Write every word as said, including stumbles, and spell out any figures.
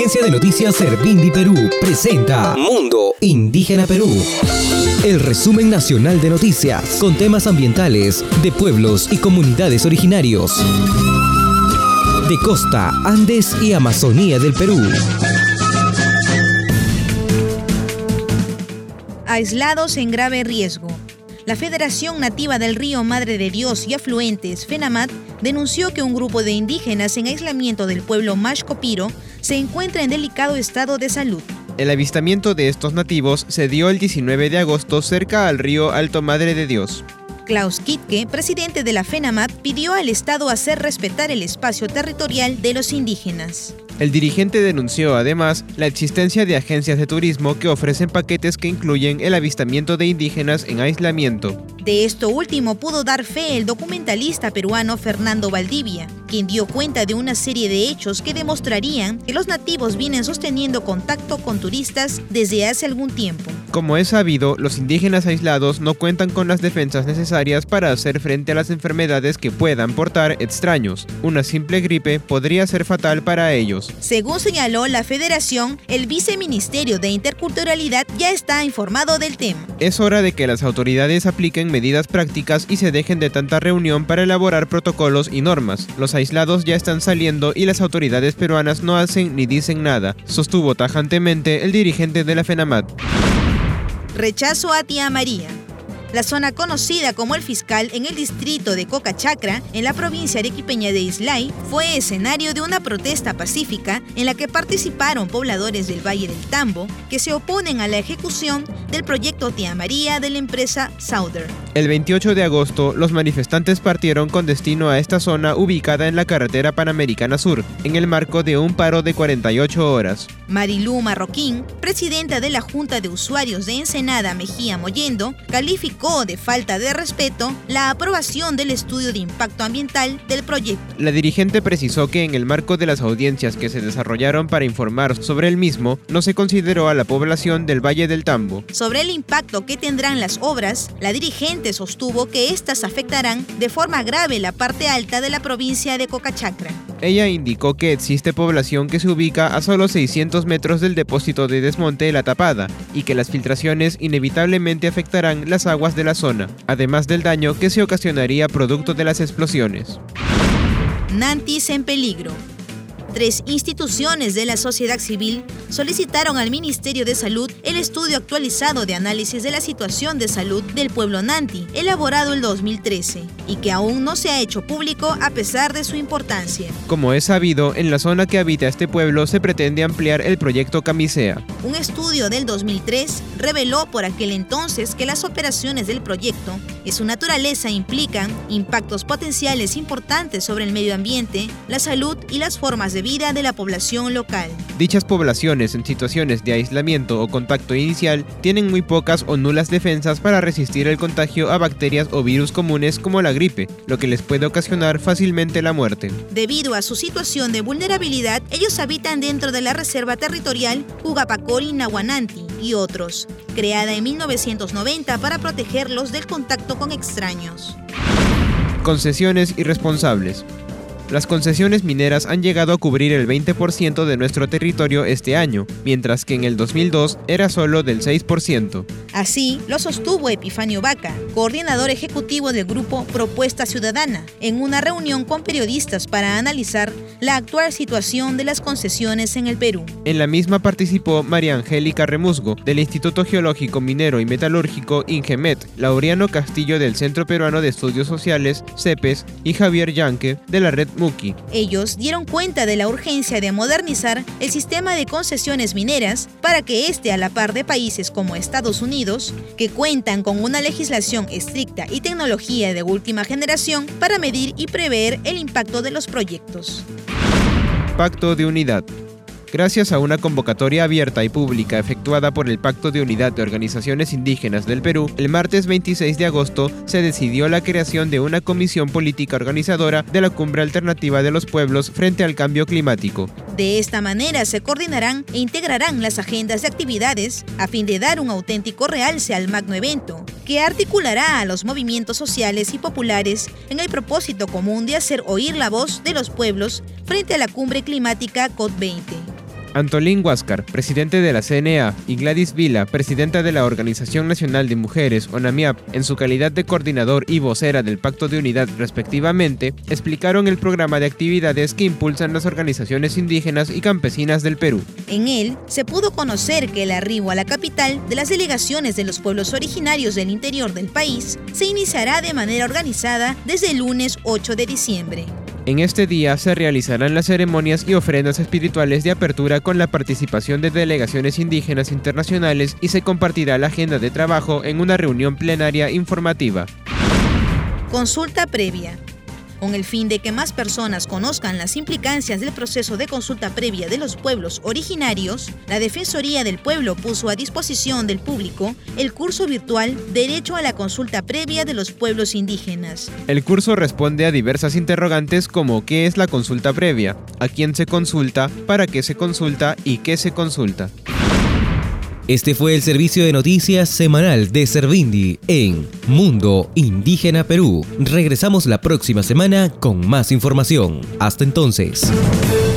Agencia de Noticias Servindi Perú presenta Mundo Indígena Perú. El resumen nacional de noticias con temas ambientales de pueblos y comunidades originarios de costa, Andes y Amazonía del Perú. Aislados en grave riesgo. La Federación Nativa del Río Madre de Dios y Afluentes, FENAMAT, denunció que un grupo de indígenas en aislamiento del pueblo Mashcopiro se encuentra en delicado estado de salud. El avistamiento de estos nativos se dio el diecinueve de agosto cerca al río Alto Madre de Dios. Klaus Kitke, presidente de la FENAMAT, pidió al Estado hacer respetar el espacio territorial de los indígenas. El dirigente denunció además la existencia de agencias de turismo que ofrecen paquetes que incluyen el avistamiento de indígenas en aislamiento. De esto último pudo dar fe el documentalista peruano Fernando Valdivia, quien dio cuenta de una serie de hechos que demostrarían que los nativos vienen sosteniendo contacto con turistas desde hace algún tiempo. Como es sabido, los indígenas aislados no cuentan con las defensas necesarias para hacer frente a las enfermedades que puedan portar extraños. Una simple gripe podría ser fatal para ellos. Según señaló la Federación, el Viceministerio de Interculturalidad ya está informado del tema. Es hora de que las autoridades apliquen medidas prácticas y se dejen de tanta reunión para elaborar protocolos y normas. Los aislados ya están saliendo y las autoridades peruanas no hacen ni dicen nada, sostuvo tajantemente el dirigente de la FENAMAT. Rechazo a Tía María. La zona conocida como El Fiscal en el distrito de Cocachacra, en la provincia arequipeña de Islay, fue escenario de una protesta pacífica en la que participaron pobladores del Valle del Tambo que se oponen a la ejecución del proyecto Tía María de la empresa Sauder. El veintiocho de agosto, los manifestantes partieron con destino a esta zona ubicada en la carretera Panamericana Sur, en el marco de un paro de cuarenta y ocho horas. Marilú Marroquín, presidenta de la Junta de Usuarios de Ensenada Mejía Mollendo, calificó de falta de respeto la aprobación del estudio de impacto ambiental del proyecto. La dirigente precisó que en el marco de las audiencias que se desarrollaron para informar sobre el mismo, no se consideró a la población del Valle del Tambo. Sobre el impacto que tendrán las obras, la dirigente sostuvo que éstas afectarán de forma grave la parte alta de la provincia de Cocachacra. Ella indicó que existe población que se ubica a solo seiscientos metros del depósito de desmonte La Tapada y que las filtraciones inevitablemente afectarán las aguas de la zona, además del daño que se ocasionaría producto de las explosiones. Nantis en peligro. Tres instituciones de la sociedad civil solicitaron al Ministerio de Salud el estudio actualizado de análisis de la situación de salud del pueblo Nanti, elaborado el dos mil trece, y que aún no se ha hecho público a pesar de su importancia. Como es sabido, en la zona que habita este pueblo se pretende ampliar el proyecto Camisea. Un estudio del dos mil tres reveló por aquel entonces que las operaciones del proyecto y su naturaleza implican impactos potenciales importantes sobre el medio ambiente, la salud y las formas de vida de la población local. Dichas poblaciones en situaciones de aislamiento o contacto inicial tienen muy pocas o nulas defensas para resistir el contagio a bacterias o virus comunes como la gripe, lo que les puede ocasionar fácilmente la muerte. Debido a su situación de vulnerabilidad, ellos habitan dentro de la Reserva Territorial Cugapacori-Nahuananti y otros, creada en mil novecientos noventa para protegerlos del contacto con extraños. Concesiones irresponsables. Las concesiones mineras han llegado a cubrir el veinte por ciento de nuestro territorio este año, mientras que en el dos mil dos era solo del seis por ciento. Así lo sostuvo Epifanio Vaca, coordinador ejecutivo del grupo Propuesta Ciudadana, en una reunión con periodistas para analizar la actual situación de las concesiones en el Perú. En la misma participó María Angélica Remusgo, del Instituto Geológico Minero y Metalúrgico INGEMET, Laureano Castillo del Centro Peruano de Estudios Sociales, CEPES, y Javier Yanque, de la Red Muki. Ellos dieron cuenta de la urgencia de modernizar el sistema de concesiones mineras para que esté a la par de países como Estados Unidos, que cuentan con una legislación estricta y tecnología de última generación para medir y prever el impacto de los proyectos. Pacto de Unidad. Gracias a una convocatoria abierta y pública efectuada por el Pacto de Unidad de Organizaciones Indígenas del Perú, el martes veintiséis de agosto se decidió la creación de una comisión política organizadora de la Cumbre Alternativa de los Pueblos frente al cambio climático. De esta manera se coordinarán e integrarán las agendas de actividades a fin de dar un auténtico realce al magno evento, que articulará a los movimientos sociales y populares en el propósito común de hacer oír la voz de los pueblos frente a la Cumbre Climática COP veinte. Antolín Huáscar, presidente de la C N A, y Gladys Vila, presidenta de la Organización Nacional de Mujeres, ONAMIAP, en su calidad de coordinador y vocera del Pacto de Unidad respectivamente, explicaron el programa de actividades que impulsan las organizaciones indígenas y campesinas del Perú. En él se pudo conocer que el arribo a la capital de las delegaciones de los pueblos originarios del interior del país se iniciará de manera organizada desde el lunes ocho de diciembre. En este día se realizarán las ceremonias y ofrendas espirituales de apertura con la participación de delegaciones indígenas internacionales y se compartirá la agenda de trabajo en una reunión plenaria informativa. Consulta previa. Con el fin de que más personas conozcan las implicancias del proceso de consulta previa de los pueblos originarios, la Defensoría del Pueblo puso a disposición del público el curso virtual Derecho a la Consulta Previa de los Pueblos Indígenas. El curso responde a diversas interrogantes como ¿qué es la consulta previa?, ¿a quién se consulta?, ¿para qué se consulta? ¿Y qué se consulta? Este fue el servicio de noticias semanal de Servindi en Mundo Indígena Perú. Regresamos la próxima semana con más información. Hasta entonces.